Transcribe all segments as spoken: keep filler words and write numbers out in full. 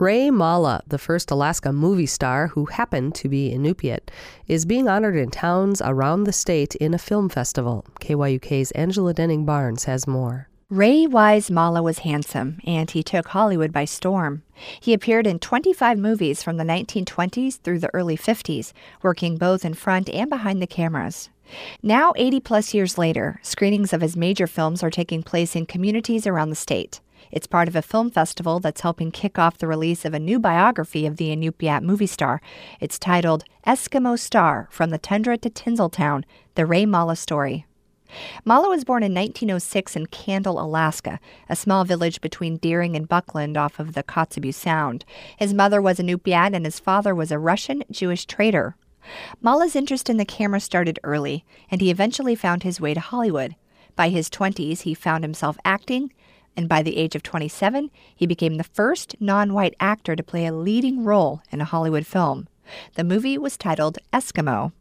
Ray Mala, the first Alaska movie star who happened to be Inupiat, is being honored in towns around the state in a film festival. K Y U K's Angela Denning Barnes has more. Ray Wise Mala was handsome, and he took Hollywood by storm. He appeared in twenty-five movies from the nineteen twenties through the early fifties, working both in front and behind the cameras. Now, eighty-plus years later, screenings of his major films are taking place in communities around the state. It's part of a film festival that's helping kick off the release of a new biography of the Inupiat movie star. It's titled Eskimo Star, From the Tundra to Tinseltown, The Ray Mala Story. Mala was born in nineteen oh six in Candle, Alaska, a small village between Deering and Buckland off of the Kotzebue Sound. His mother was Inupiat and his father was a Russian Jewish trader. Mala's interest in the camera started early, and he eventually found his way to Hollywood. By his twenties, he found himself acting, and by the age of twenty-seven, he became the first non-white actor to play a leading role in a Hollywood film. The movie was titled Eskimo.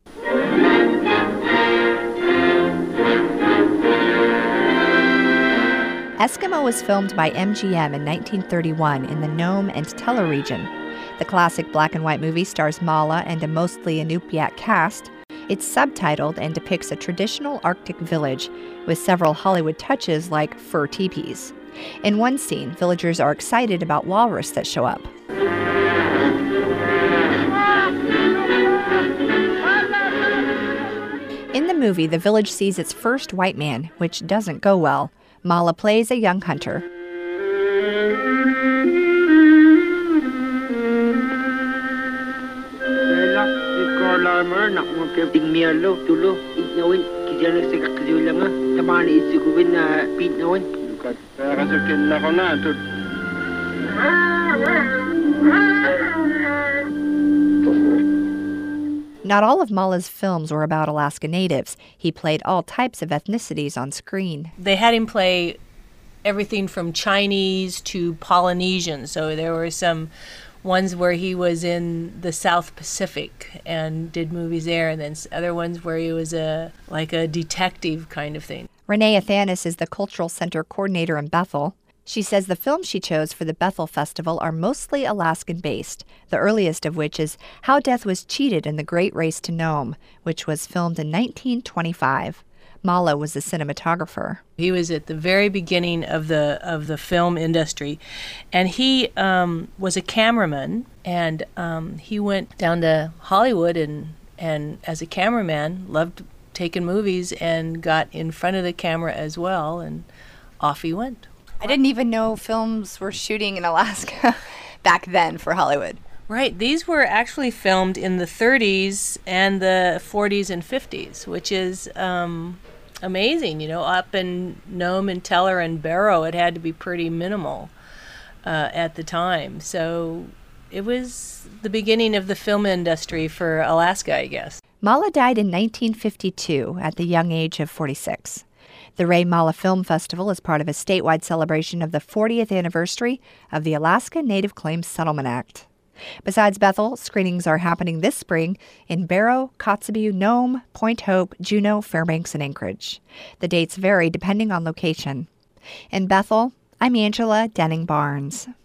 Eskimo was filmed by M G M in nineteen thirty-one in the Nome and Teller region. The classic black and white movie stars Mala and a mostly Inupiat cast. It's subtitled and depicts a traditional Arctic village with several Hollywood touches like fur teepees. In one scene, villagers are excited about walrus that show up. In the movie, the village sees its first white man, which doesn't go well. Mala plays a young hunter. Not all of Mala's films were about Alaska Natives. He played all types of ethnicities on screen. They had him play everything from Chinese to Polynesian. So there were some ones where he was in the South Pacific and did movies there, and then other ones where he was a like a detective kind of thing. Renee Athanas is the Cultural Center coordinator in Bethel. She says the films she chose for the Bethel Festival are mostly Alaskan-based, the earliest of which is How Death Was Cheated in the Great Race to Nome, which was filmed in nineteen twenty-five. Mala was the cinematographer. He was at the very beginning of the of the film industry, and he um, was a cameraman, and um, he went down to Hollywood and, and as a cameraman, loved taking movies and got in front of the camera as well, and off he went. I didn't even know films were shooting in Alaska back then for Hollywood. Right. These were actually filmed in the thirties and the forties and fifties, which is um, amazing. You know, up in Nome and Teller and Barrow, it had to be pretty minimal uh, at the time. So it was the beginning of the film industry for Alaska, I guess. Mala died in nineteen fifty-two at the young age of forty-six. The Ray Mala Film Festival is part of a statewide celebration of the fortieth anniversary of the Alaska Native Claims Settlement Act. Besides Bethel, screenings are happening this spring in Barrow, Kotzebue, Nome, Point Hope, Juneau, Fairbanks, and Anchorage. The dates vary depending on location. In Bethel, I'm Angela Denning Barnes.